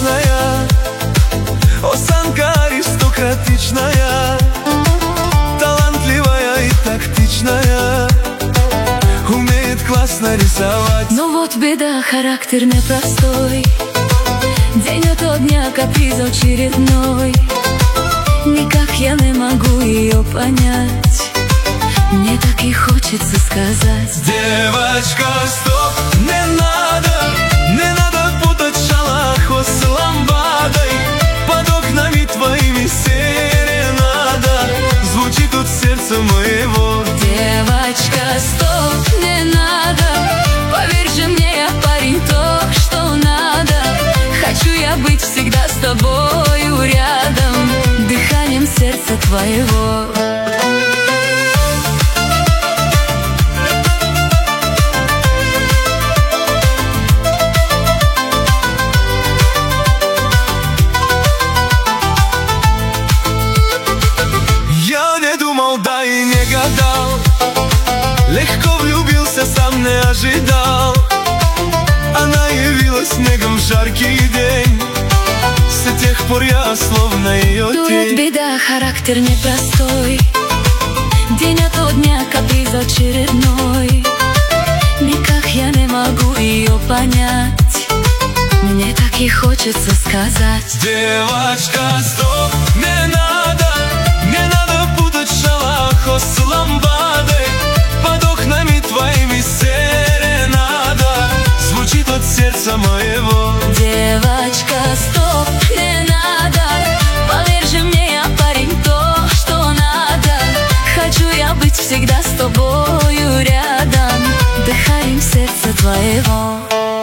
симпатичная, осанка аристократичная, талантливая и тактичная, умеет классно рисовать. Но вот беда, характер непростой, день ото дня каприз очередной. Никак я не могу ее понять, мне так и хочется сказать: девочка, стоп, не надо путать шалахо с ламбадой. Под окнами твоими серенада звучит от сердца моего. Девочка, стоп, не надо, поверь же мне, я парень то, что надо. Хочу я быть всегда с тобою рядом, дыханием сердца твоего. Я не думал, да и не гадал, легко влюбился, сам не ожидал. Она явилась снегом в жаркий день, с тех пор я словно ее Тут тень. беда, характер непростой, день ото дня каприз очередной. Никак я не могу ее понять, мне так и хочется сказать: девочка, стоп, не надо путать шалахо с ламбадой. Под окнами твоими серенада звучит от сердца моего. девочка, стоп, не надо, поверь же мне, я парень то, что надо. Хочу я быть всегда с тобою рядом, дыханием сердца твоего.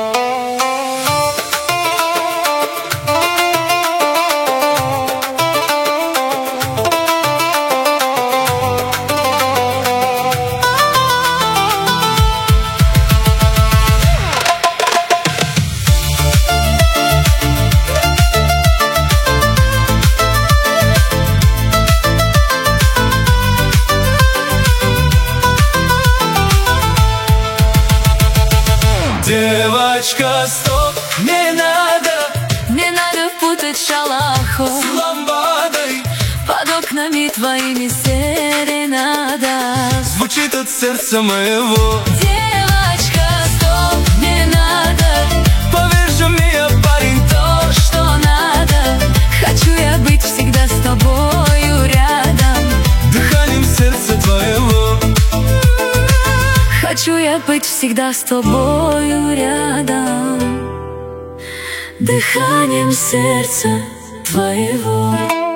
Девочка, стоп, не надо путать шалахо с ламбадой. под окнами твоими серенада звучит от сердца моего. Девочка, стоп, не надо, Поверь же мне, я парень то, что надо. Хочу я быть всегда с тобою рядом, дыханием сердца твоего. хочу я быть всегда с тобою рядом, дыханием сердца твоего.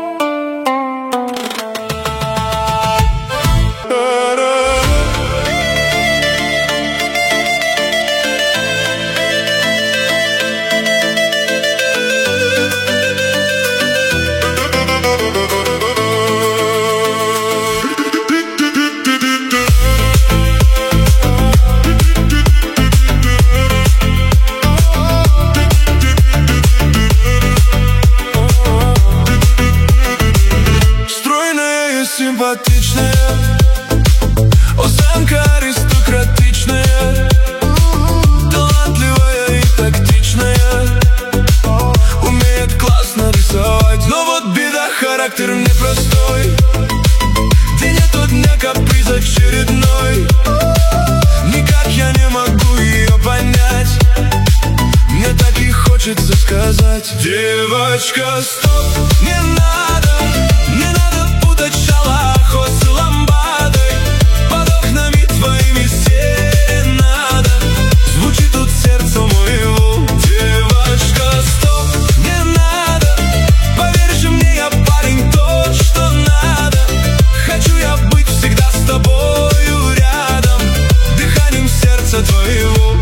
Симпатичная, осанка аристократичная, талантливая и тактичная, умеет классно рисовать. Но вот беда, характер непростой, день ото дня каприз очередной. Никак я не могу ее понять, мне так и хочется сказать: девочка, стоп, не надо путать шалахо с ламбадой. Под окнами твоими серенада звучит от сердца моего. Девочка, стоп, не надо, поверь же мне, я парень то, что надо. Хочу я быть всегда с тобою рядом, дыханием сердца твоего.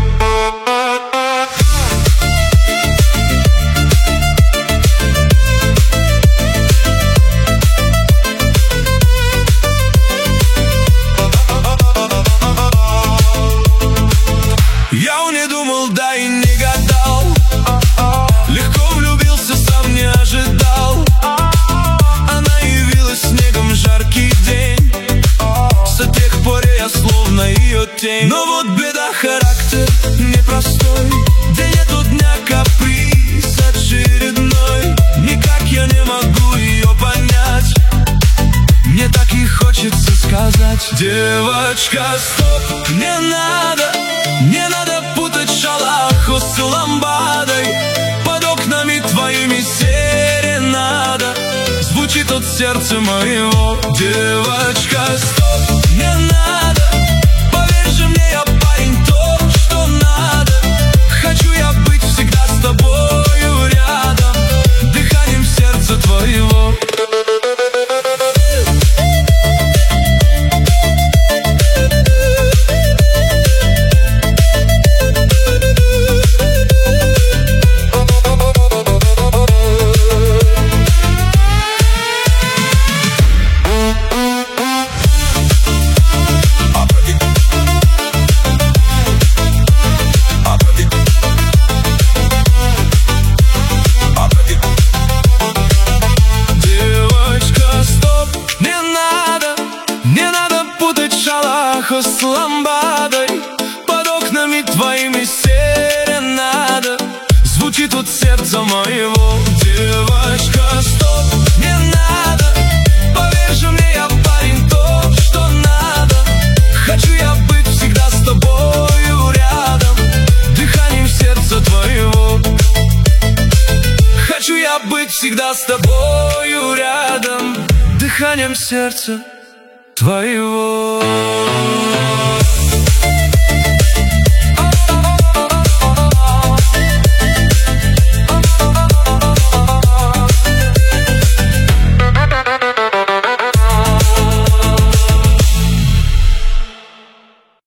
Да и не гадал, легко влюбился, сам не ожидал. Она явилась снегом в жаркий день, с тех пор я словно ее тень. Но вот беда, характер непростой, день ото дня каприз очередной. Девочка, стоп, не надо путать шалахо с ламбадой. Под окнами твоими серенада звучит от сердца моего. Девочка, стоп, не надо, поверь же мне, я парень, то, что надо. Хочу я быть всегда с тобою рядом, дыханием сердца твоего. Шалахо с ламбадой, под окнами твоими серенада звучит от сердца моего. Девочка, стоп, не надо, поверь же мне, я парень, то, что надо. Хочу я быть всегда с тобою рядом, дыханием сердца твоего. Хочу я быть всегда с тобою рядом, дыханием сердца твоего.